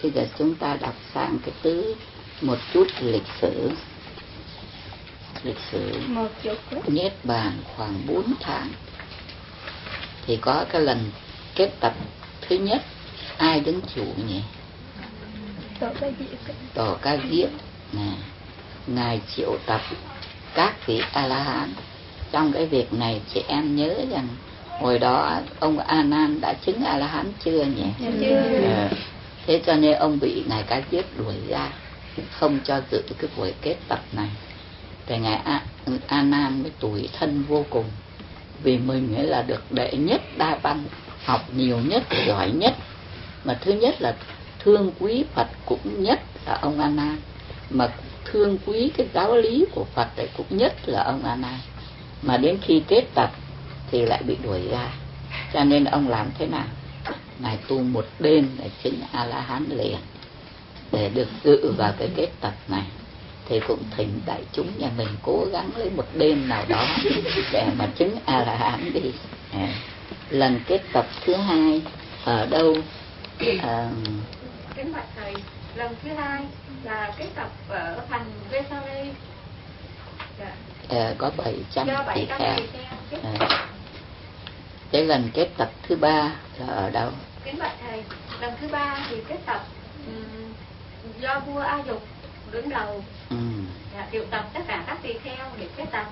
Bây giờ chúng ta đọc sang cái thứ một chút lịch sử. Niết bàn khoảng 4 tháng thì có cái lần kết tập thứ nhất. Ai đứng chủ nhỉ? Tổ Ca Diếp nè. Ngài triệu tập các vị A-la-hán. Trong cái việc này chị em nhớ rằng hồi đó ông A Nan đã chứng A-la-hán chưa nhỉ? Chưa. Thế cho nên ông bị Ngài Ca Diếp đuổi ra, không cho dự cái buổi kết tập này. Thì Ngài A Nan mới tủi thân vô cùng, vì mình ấy là được đệ nhất đa văn, học nhiều nhất, giỏi nhất. Mà thứ nhất là thương quý Phật cũng nhất là ông A Nan, mà thương quý cái giáo lý của Phật ấy cũng nhất là ông A Nan. Mà đến khi kết tập thì lại bị đuổi ra. Cho nên ông làm thế nào? Ngài tu một đêm để chứng A-la-hán liền, để được dự vào cái kết tập này. Thì cũng thỉnh đại chúng nhà mình cố gắng lấy một đêm nào đó để mà chứng A-la-hán đi. Lần kết tập thứ hai ở đâu? Kính bạch thầy, lần thứ hai là kết tập ở thành Vesali. Có 700 tỳ kheo. Cái lần kết tập thứ ba là ở đâu? Kính bạch thầy, lần thứ ba thì kết tập do vua A Dục đứng đầu, triệu tập tất cả các tỳ kheo để kết tập.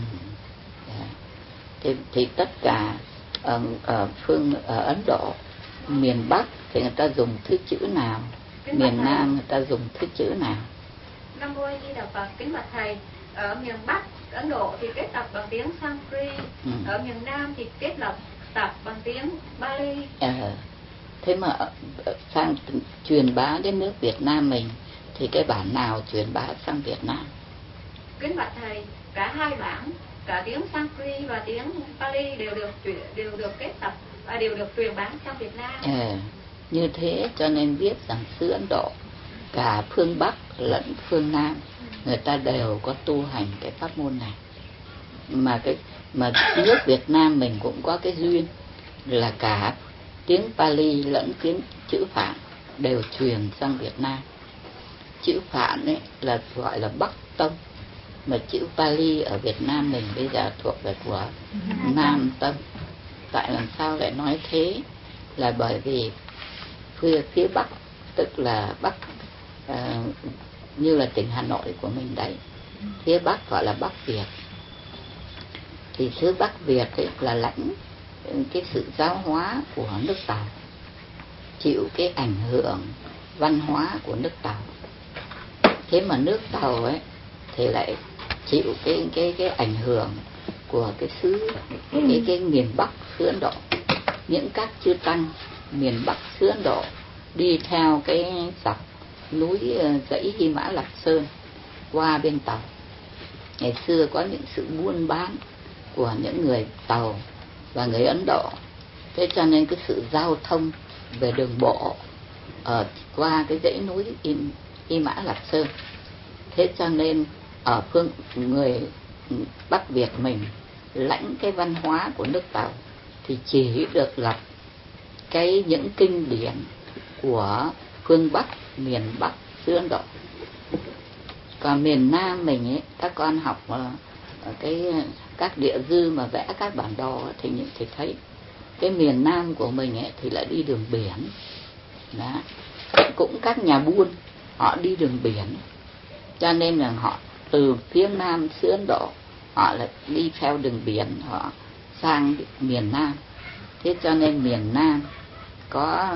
Thì tất cả ở Ấn Độ, miền Bắc thì người ta dùng thứ chữ nào? Miền Nam người ta dùng thứ chữ nào? Nam Mô A Di Đà Phật. Kính bạch thầy, ở miền Bắc Ấn Độ thì kết tập bằng tiếng Sanskrit, ở miền Nam thì kết tập bằng tiếng Bali. Thế mà sang truyền bá đến nước Việt Nam mình thì cái bản nào truyền bá sang Việt Nam? Kính bạch thầy, cả hai bản, cả tiếng Sanskrit và tiếng Pali đều được kết tập và đều được truyền bá sang Việt Nam. Như thế cho nên biết rằng xứ Ấn Độ, cả phương Bắc lẫn phương Nam, người ta đều có tu hành cái pháp môn này. Mà nước Việt Nam mình cũng có cái duyên là cả tiếng Pali lẫn tiếng chữ Phạn đều truyền sang Việt Nam. Chữ Phạn ấy là gọi là Bắc Tông, mà chữ Pali ở Việt Nam mình bây giờ thuộc về của Nam Tông. Tại làm sao lại nói thế? Là bởi vì phía Bắc, tức là Bắc như là tỉnh Hà Nội của mình đấy, phía Bắc gọi là Bắc Việt. Thì xứ Bắc Việt ấy là lãnh cái sự giáo hóa của nước Tàu, chịu cái ảnh hưởng văn hóa của nước Tàu. Thế mà nước Tàu ấy thì lại chịu cái ảnh hưởng của cái xứ cái miền Bắc xứ Ấn Độ. Những các chư tăng miền Bắc xứ Ấn Độ đi theo cái dọc núi dãy Hy Mã Lạp Sơn qua bên Tàu. Ngày xưa có những sự buôn bán của những người Tàu và người Ấn Độ. Thế cho nên cái sự giao thông về đường bộ qua cái dãy núi Hy Mã Lạp Sơn. Thế cho nên ở người Bắc Việt mình lãnh cái văn hóa của nước Tàu thì chỉ được lập những kinh điển của phương Bắc, miền Bắc xứ Ấn Độ. Còn miền Nam mình ấy, các con học các địa dư mà vẽ các bản đồ thì thấy cái miền Nam của mình ấy thì lại đi đường biển. Đó. Cũng các nhà buôn họ đi đường biển, cho nên là họ từ phía Nam xứ Ấn Độ họ lại đi theo đường biển, họ sang miền Nam. Thế cho nên miền Nam có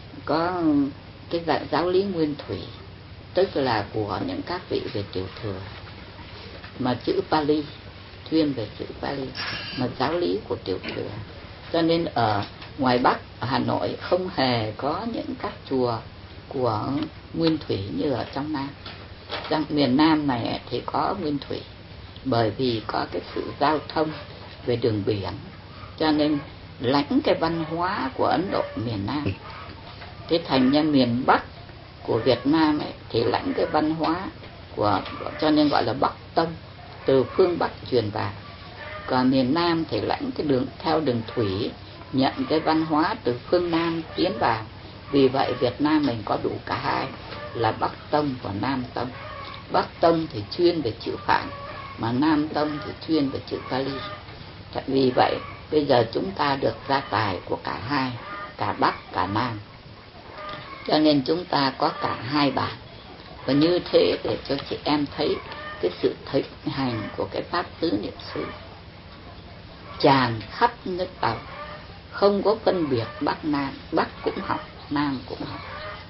cái giáo lý nguyên thủy, tức là của những các vị về tiểu thừa, mà chữ Pali chuyên về chữ Pali, mà giáo lý của tiểu thừa. Cho nên ở ngoài Bắc, ở Hà Nội không hề có những các chùa của nguyên thủy như ở trong Nam. Trong miền Nam này thì có nguyên thủy, bởi vì có cái sự giao thông về đường biển, cho nên lãnh cái văn hóa của Ấn Độ miền Nam. Thế thành ra miền Bắc của Việt Nam ấy, thì lãnh cái văn hóa cho nên gọi là Bắc Tông, từ phương Bắc truyền vào. Còn miền Nam thì lãnh cái theo đường thủy, nhận cái văn hóa từ phương Nam tiến vào, Vì vậy Việt Nam mình có đủ cả hai là Bắc Tông và Nam Tông. Bắc Tông thì chuyên về chữ Phạn, mà Nam Tông thì chuyên về chữ Pali. Vì vậy bây giờ chúng ta được gia tài của cả hai, cả Bắc cả Nam, cho nên chúng ta có cả hai bản. Và như thế để cho chị em thấy cái sự thịnh hành của cái pháp tứ niệm xứ tràn khắp nước Tàu, không có phân biệt Bắc Nam, Bắc cũng học, Nam cũng học.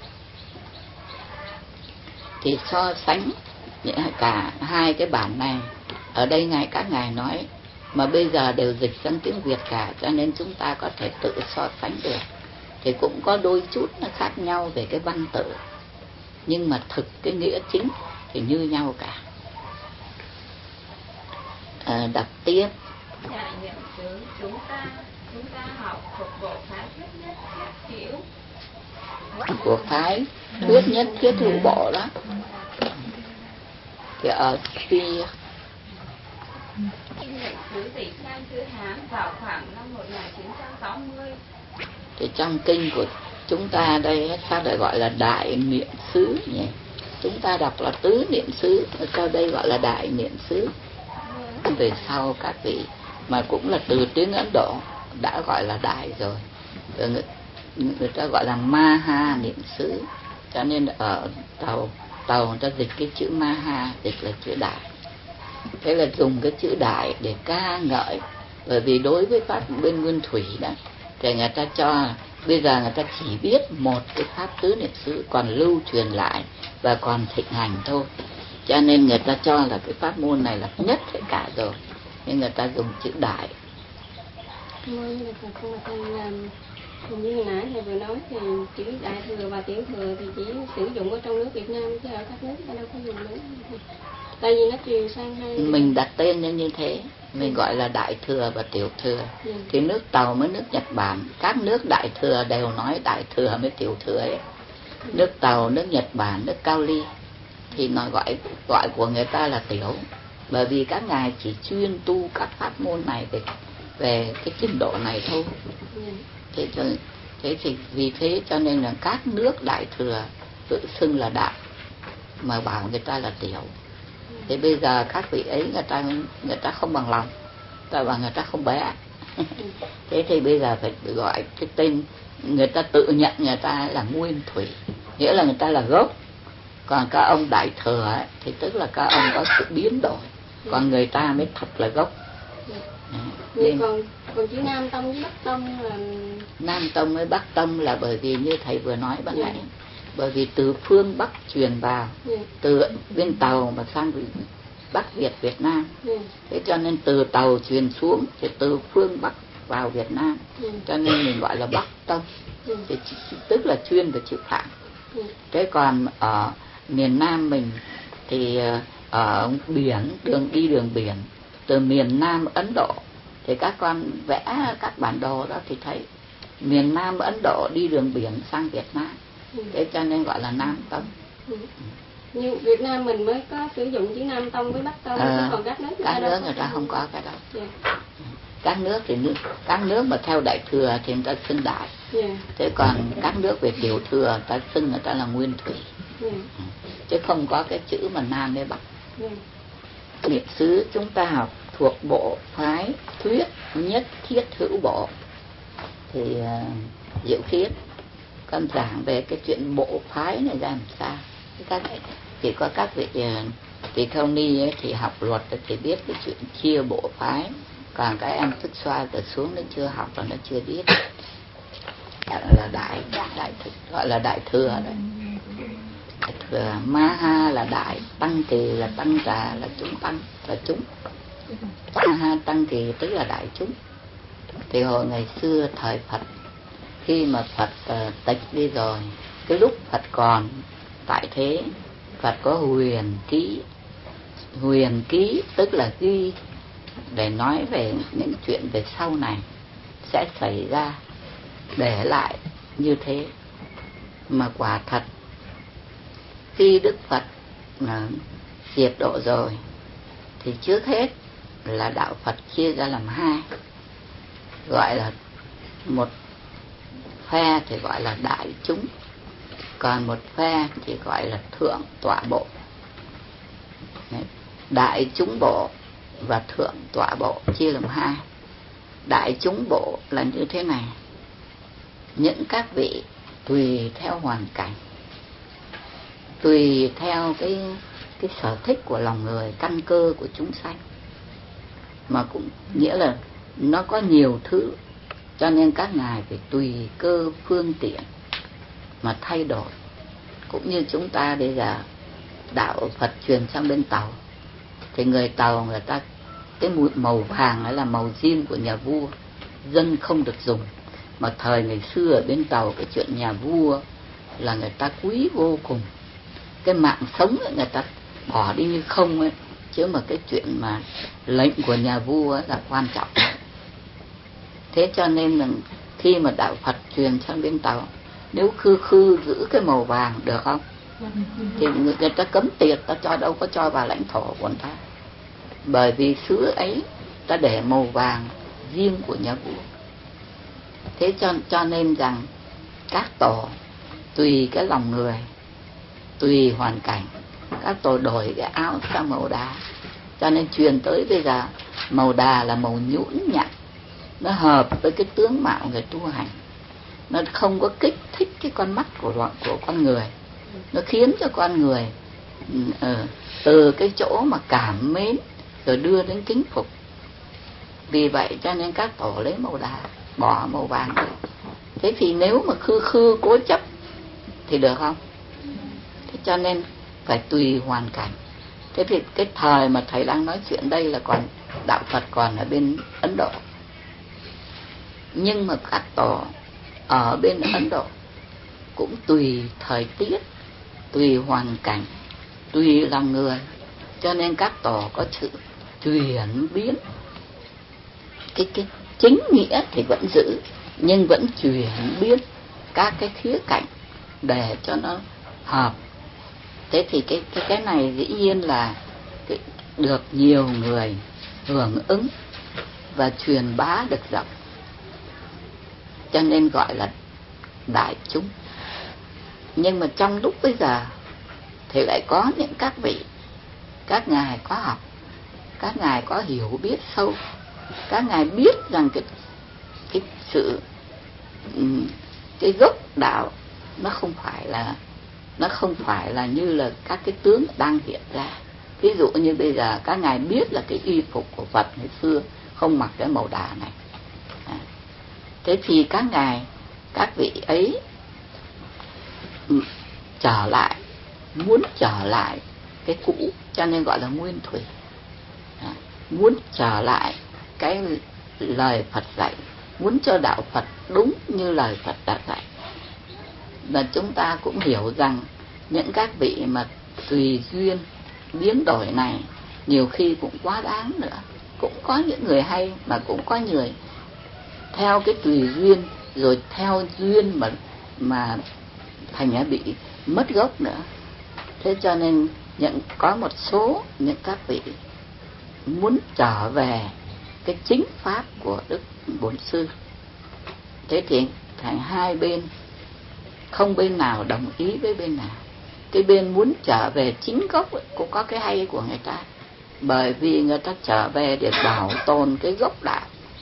Thì so sánh cả hai cái bản này, ở đây ngài các ngài nói mà bây giờ đều dịch sang tiếng Việt cả, cho nên chúng ta có thể tự so sánh được. Thì cũng có đôi chút nó khác nhau về cái văn tự, nhưng mà thực cái nghĩa chính thì như nhau cả. Đọc tiếp. Đại niệm xứ chúng ta học thuộc bộ phái thuyết nhất thiết hiểu. Của phái thuyết nhất thiết hữu bộ đó. Thì ở Kinh niệm xứ Tỳ Kheo chữ Hán vào khoảng năm 1960. Thì trong kinh của chúng ta đây sao lại gọi là đại niệm xứ nhỉ? Chúng ta đọc là tứ niệm xứ, sau đây gọi là đại niệm xứ. Về sau các vị mà cũng là từ tiếng Ấn Độ đã gọi là đại rồi. Người ta gọi là Maha niệm xứ. Cho nên ở Tàu người ta dịch cái chữ Maha, dịch là chữ đại. Thế là dùng cái chữ đại để ca ngợi. Bởi vì đối với pháp bên Nguyên Thủy đó thì người ta cho bây giờ người ta chỉ biết một cái pháp tứ niệm xứ còn lưu truyền lại và còn thịnh hành thôi, cho nên người ta cho là cái pháp môn này là nhất hết cả rồi, nên người ta dùng chữ đại. Như hồi nãy thầy vừa nói thì chữ đại thừa và tiểu thừa thì chỉ sử dụng ở trong nước Việt Nam, chứ ở các nước ta đâu có dùng nữa. Tại vì nó truyền sang hai. Mình đặt tên như thế, mình gọi là đại thừa và tiểu thừa. Thì nước Tàu với nước Nhật Bản, các nước đại thừa đều nói đại thừa với tiểu thừa ấy. Nước Tàu, nước Nhật Bản, nước Cao Ly thì nó gọi của người ta là tiểu, bởi vì các ngài chỉ chuyên tu các pháp môn này về cái trình độ này thôi. Thế thì vì thế cho nên là các nước đại thừa tự xưng là đại mà bảo người ta là tiểu. Thế bây giờ các vị ấy người ta không bằng lòng, người ta không bé. Thế thì bây giờ phải gọi cái tên, người ta tự nhận người ta là nguyên thủy, nghĩa là người ta là gốc. Còn các ông đại thừa ấy, thì tức là các ông có sự biến đổi, còn người ta mới thật là gốc. Nên còn chữ Nam Tông với Bắc Tông là Nam Tông với Bắc Tông là bởi vì như thầy vừa nói ban nãy, bởi vì từ phương Bắc truyền vào, từ bên Tàu mà sang Bắc Việt Nam, thế cho nên từ Tàu truyền xuống thì từ phương Bắc vào Việt Nam, cho nên mình gọi là Bắc Tông, thì tức là chuyên về chữ Phạn. Thế còn ở miền Nam mình thì ở biển, đường biển từ miền Nam Ấn Độ, thì các con vẽ các bản đồ đó thì thấy miền Nam Ấn Độ đi đường biển sang Việt Nam, thế cho nên gọi là Nam Tông. Như Việt Nam mình mới có sử dụng chữ Nam Tông với Bắc Tông, chứ còn các nước người ta không có cái đó. Các nước mà theo đại thừa thì người ta xưng đại. Thế còn các nước về tiểu thừa người ta xưng người ta là nguyên thủy. Chứ không có cái chữ mà Nam với Bắc. Niệm xứ chúng ta học thuộc bộ phái thuyết nhất thiết hữu bộ. Thì Diệu Khiết con giảng về cái chuyện bộ phái này ra làm sao. Chỉ có các vị Tỳ Kheo Ni ấy, thì học luật thì biết cái chuyện chia bộ phái, còn các em Thức Xoa từ xuống nó chưa học và nó chưa biết. Là đại gọi là đại thừa đấy. Đại thừa Maha là đại, Tăng Kỳ là tăng trà, là chúng tăng, là chúng. Maha Tăng Kỳ tức là đại chúng. Thì hồi ngày xưa thời Phật, khi mà Phật tịch đi rồi, cái lúc Phật còn tại thế, Phật có huyền ký. Huyền ký tức là ghi để nói về những chuyện về sau này sẽ xảy ra, để lại như thế. Mà quả thật khi Đức Phật diệt độ rồi thì trước hết là đạo Phật chia ra làm hai, gọi là một phe thì gọi là đại chúng, còn một phe thì gọi là thượng tọa bộ. Đại chúng bộ và thượng tọa bộ chia làm hai. Đại chúng bộ là như thế này: những các vị tùy theo hoàn cảnh, tùy theo cái sở thích của lòng người, căn cơ của chúng sanh, mà cũng nghĩa là nó có nhiều thứ, cho nên các ngài phải tùy cơ phương tiện mà thay đổi. Cũng như chúng ta bây giờ đạo Phật truyền sang bên Tàu, thì người Tàu người ta cái màu vàng ấy là màu riêng của nhà vua, dân không được dùng. Mà thời ngày xưa ở bên Tàu, cái chuyện nhà vua là người ta quý vô cùng, cái mạng sống người ta bỏ đi như không ấy, chứ mà cái chuyện mà lệnh của nhà vua ấy là quan trọng. Thế cho nên là khi mà đạo Phật truyền sang bên Tàu, nếu khư giữ cái màu vàng được không, thì người ta cấm tiệt, ta cho đâu có cho vào lãnh thổ của người ta, bởi vì xứ ấy ta để màu vàng riêng của nhà vua. Thế cho nên rằng các tổ tùy cái lòng người, tùy hoàn cảnh, các tổ đổi cái áo sang màu đà. Cho nên truyền tới bây giờ màu đà là màu nhũn nhặn, nó hợp với cái tướng mạo người tu hành, nó không có kích thích cái con mắt của con người, nó khiến cho con người từ cái chỗ mà cảm mến rồi đưa đến kính phục. Vì vậy cho nên các tổ lấy màu đà, bỏ màu vàng đi. Thế thì nếu mà khư cố chấp thì được không? Thế cho nên phải tùy hoàn cảnh. Thế thì cái thời mà thầy đang nói chuyện đây là còn đạo Phật còn ở bên Ấn Độ, nhưng mà các tổ ở bên Ấn Độ cũng tùy thời tiết, tùy hoàn cảnh, tùy lòng người, cho nên các tổ có sự chuyển biến. Cái chính nghĩa thì vẫn giữ, nhưng vẫn chuyển biến các cái khía cạnh để cho nó hợp. Thế thì cái này dĩ nhiên là được nhiều người hưởng ứng và truyền bá được rộng, cho nên gọi là đại chúng. Nhưng mà trong lúc bây giờ thì lại có những các vị, các ngài có học, các ngài có hiểu biết sâu, các ngài biết rằng cái gốc đạo nó không phải là như là các cái tướng đang hiện ra. Ví dụ như bây giờ các ngài biết là cái y phục của Phật ngày xưa không mặc cái màu đà này. Thế thì các vị ấy muốn trở lại cái cũ, cho nên gọi là nguyên thủy. Muốn trở lại cái lời Phật dạy, muốn cho đạo Phật đúng như lời Phật đã dạy. Và chúng ta cũng hiểu rằng những các vị mà tùy duyên biến đổi này nhiều khi cũng quá đáng nữa. Cũng có những người hay, mà cũng có người theo cái tùy duyên rồi theo duyên mà thành ra bị mất gốc nữa. Thế cho nên có một số những các vị muốn trở về cái chính pháp của Đức Bổn Sư. Thế thì thành hai bên, không bên nào đồng ý với bên nào. Cái bên muốn trở về chính gốc ấy, cũng có cái hay của người ta, bởi vì người ta trở về để bảo tồn cái gốc đạo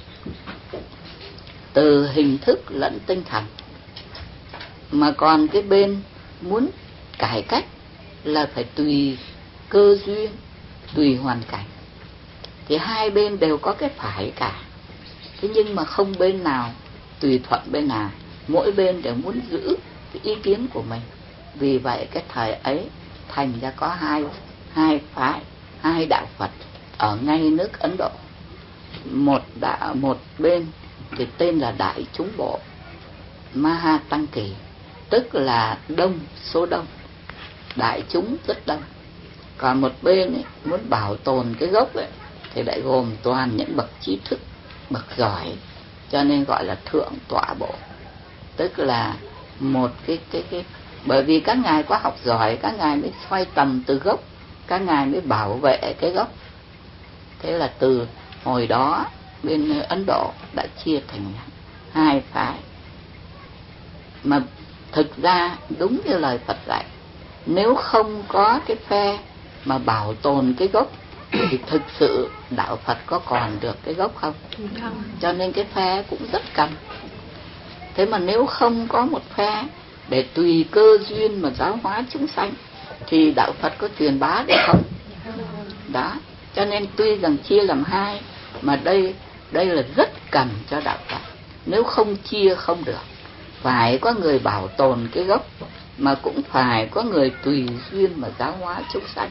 từ hình thức lẫn tinh thần. Mà còn cái bên muốn cải cách là phải tùy cơ duyên, tùy hoàn cảnh. Thì hai bên đều có cái phải cả. Thế nhưng mà không bên nào tùy thuận bên nào, mỗi bên đều muốn giữ cái ý kiến của mình. Vì vậy cái thời ấy thành ra có hai phái, hai đạo Phật ở ngay nước Ấn Độ. Một bên thì tên là Đại Chúng Bộ Maha Tăng Kỳ, tức là đông, số đông, đại chúng rất đông. Còn một bên ấy, muốn bảo tồn cái gốc ấy, thì lại gồm toàn những bậc trí thức, bậc giỏi, cho nên gọi là thượng tọa bộ. Tức là một cái bởi vì các ngài có học giỏi, các ngài mới xoay tầm từ gốc, các ngài mới bảo vệ cái gốc. Thế là từ hồi đó bên Ấn Độ đã chia thành hai phái. Mà thực ra đúng như lời Phật dạy, nếu không có cái phe mà bảo tồn cái gốc thì thực sự đạo Phật có còn được cái gốc không? Không. Cho nên cái phe cũng rất cần. Thế mà nếu không có một phe để tùy cơ duyên mà giáo hóa chúng sanh thì đạo Phật có truyền bá được không? Đó, cho nên tuy rằng chia làm hai, mà đây là rất cần cho đạo Phật. Nếu không chia không được, phải có người bảo tồn cái gốc, mà cũng phải có người tùy duyên mà giáo hóa chúng sanh.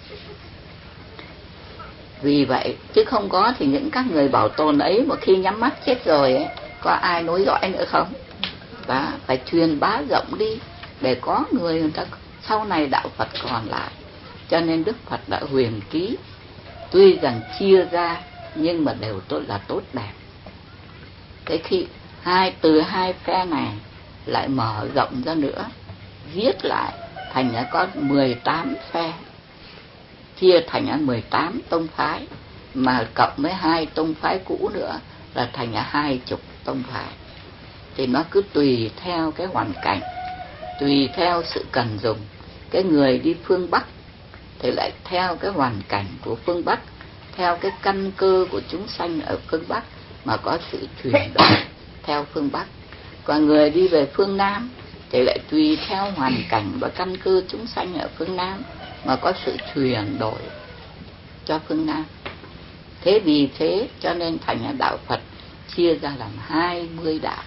Vì vậy, chứ không có thì những các người bảo tồn ấy một khi nhắm mắt chết rồi ấy, có ai nối dõi nữa không? Đó, phải truyền bá rộng đi để có người ta sau này đạo Phật còn lại. Cho nên Đức Phật đã huyền ký, tuy rằng chia ra nhưng mà đều tốt đẹp. Thế khi từ hai phe này lại mở rộng ra nữa, viết lại thành ra có 18 phe, chia thành ra 18 tông phái, mà cộng với 2 tông phái cũ nữa là thành ra 20 tông phái. Thì nó cứ tùy theo cái hoàn cảnh, tùy theo sự cần dùng. Cái người đi phương Bắc thì lại theo cái hoàn cảnh của phương Bắc, theo cái căn cơ của chúng sanh ở phương Bắc mà có sự chuyển đổi theo phương Bắc. Còn người đi về phương Nam thì lại tùy theo hoàn cảnh và căn cơ chúng sanh ở phương Nam mà có sự chuyển đổi cho phương Nam. Thế vì thế cho nên thành ra đạo Phật chia ra làm 20 đạo.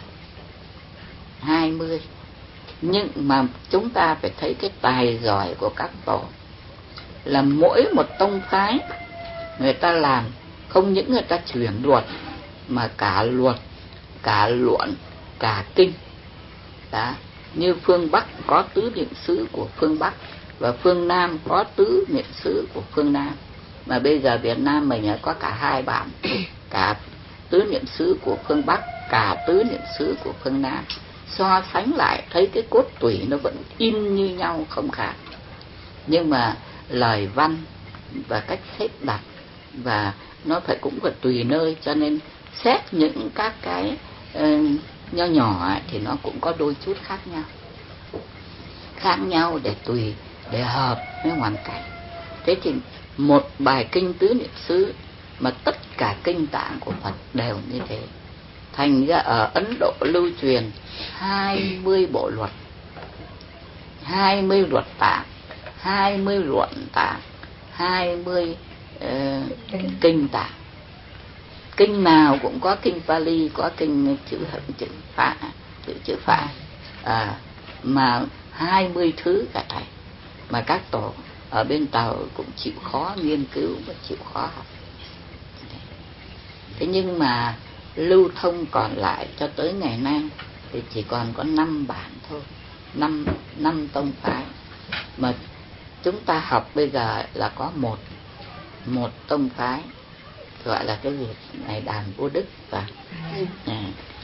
20. Nhưng mà chúng ta phải thấy cái tài giỏi của các tổ là mỗi một tông phái người ta làm không những người ta chuyển luật, mà cả luật, cả luận, cả kinh. Đó. Như phương Bắc có tứ niệm xứ của phương Bắc, và phương Nam có tứ niệm xứ của phương Nam. Mà bây giờ Việt Nam mình có cả 2 bản, cả tứ niệm xứ của phương Bắc, cả tứ niệm xứ của phương Nam. So sánh lại thấy cái cốt tủy nó vẫn in như nhau, không khác. Nhưng mà lời văn và cách xếp đặt và nó cũng phải tùy nơi, cho nên xét những các cái nho nhỏ thì nó cũng có đôi chút khác nhau để hợp với hoàn cảnh. Thế thì một bài kinh tứ niệm xứ mà tất cả kinh tạng của Phật đều như thế. Thành ra ở Ấn Độ lưu truyền 20 bộ luật, 20 luật tạng, 20 luận tạng, 20 kinh tạng. Kinh nào cũng có kinh Pali, có kinh chữ Phạn, mà 20 thứ cả thầy. Mà các tổ ở bên Tàu cũng chịu khó nghiên cứu và chịu khó học. Thế nhưng mà lưu thông còn lại cho tới ngày nay thì chỉ còn có 5 bản thôi, 5 tông phái. Mà chúng ta học bây giờ là có một tông phái, gọi là cái gì này Đàn Vô Đức và